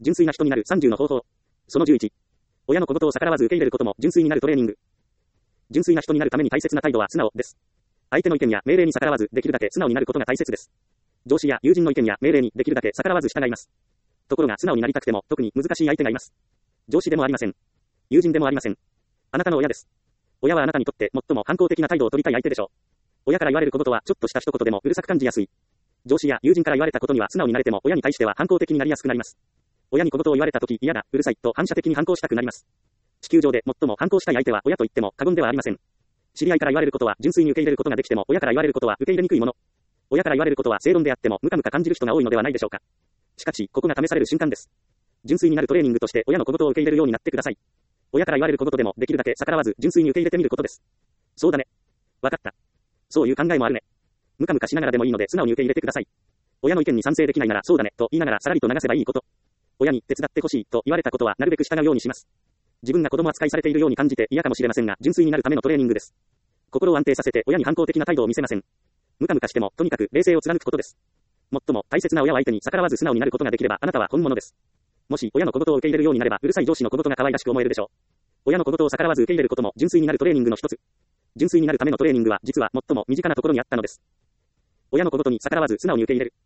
純粋な人になる30の方法。その11。親の小言を逆らわず受け入れることも純粋になるトレーニング。純粋な人になるために大切な態度は素直です。相手の意見や命令に逆らわずできるだけ素直になることが大切です。上司や友人の意見や命令にできるだけ逆らわず従います。ところが素直になりたくても特に難しい相手がいます。上司でもありません。友人でもありません。あなたの親です。親はあなたにとって最も反抗的な態度を取りたい相手でしょう。親から言われることとはちょっとした一言でもうるさく感じやすい。上司や友人から言われたことには素直になれても親に対しては反抗的になりやすくなります。親に小言を言われたとき嫌だ、うるさいと反射的に反抗したくなります。地球上で最も反抗したい相手は親と言っても過言ではありません。知り合いから言われることは純粋に受け入れることができても親から言われることは受け入れにくいもの。親から言われることは正論であってもムカムカ感じる人が多いのではないでしょうか。しかし、ここが試される瞬間です。純粋になるトレーニングとして親の小言を受け入れるようになってください。親から言われることでもできるだけ逆らわず純粋に受け入れてみることです。そうだね。わかった。そういう考えもあるね。ムカムカしながらでもいいので素直に受け入れてください。親の意見に賛成できないならそうだねと言いながらさらりと流せばいいこと。親に手伝ってほしいと言われたことはなるべく従うようにします。自分が子供扱いされているように感じて嫌かもしれませんが純粋になるためのトレーニングです。心を安定させて親に反抗的な態度を見せません。ムカムカしてもとにかく冷静を貫くことです。もっとも大切な親を相手に逆らわず素直になることができればあなたは本物です。もし親の小言を受け入れるようになればうるさい上司の小言が可愛らしく思えるでしょう。親の小言を逆らわず受け入れることも純粋になるトレーニングの一つ。純粋になるためのトレーニングは実は最も身近なところにあったのです。親の小言に逆らわず素直に受け入れる。